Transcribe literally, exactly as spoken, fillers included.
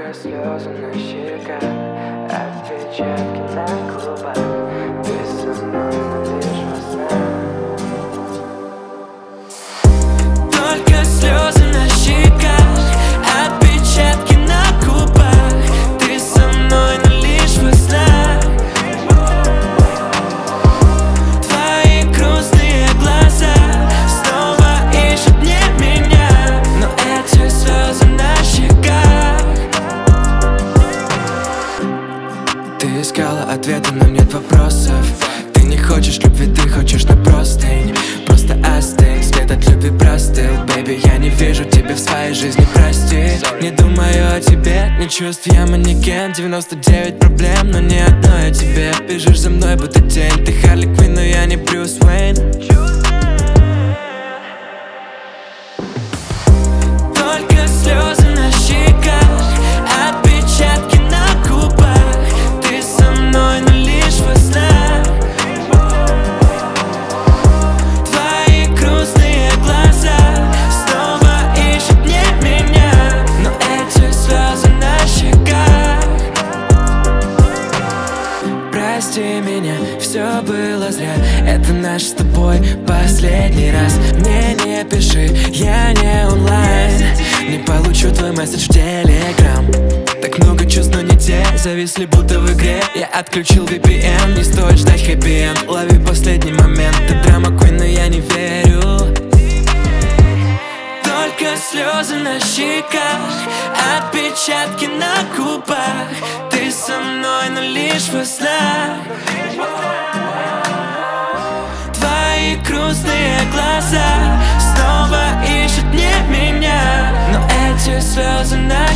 Только слезы на щеках, отпечатки на губах. Ты со мной, но лишь во снах. Только слезы на щеках, отпечатки на губах. Ты со мной, но лишь во снах. Твои грустные глаза снова ищут не меня, но эти слезы на щеках. Ты искала ответы, но нет вопросов. Ты не хочешь любви, ты хочешь на простынь. Просто остынь, след от любви простыл. Бэйби, я не вижу тебя в своей жизни, прости. Не думаю о тебе, не чувств, я манекен. девяносто девять проблем, но ни одной о тебе. Бежишь за мной, будто тень. Ты Харли Квинн, но я не Брюс Уэйн. Только слезы на щеках, отпечатки на губах. Ты со мной, но лишь во снах. Твои грустные глаза снова ищут не меня, но эти слезы на щеках. Прости меня, все было зря. Это наш с тобой последний раз. Мне не пиши, я не онлайн. Не получу твой месседж в телеграм. Так много чувств, но не те, зависли будто в игре. Я отключил ви пи эн, не стоит ждать хэппи-энд. Лови последний момент, ты драма квин, но я не верю. Только слезы на щеках, отпечатки на губах. Ты со мной, но лишь во снах. Твои грустные глаза снова ищут не меня, но эти слезы на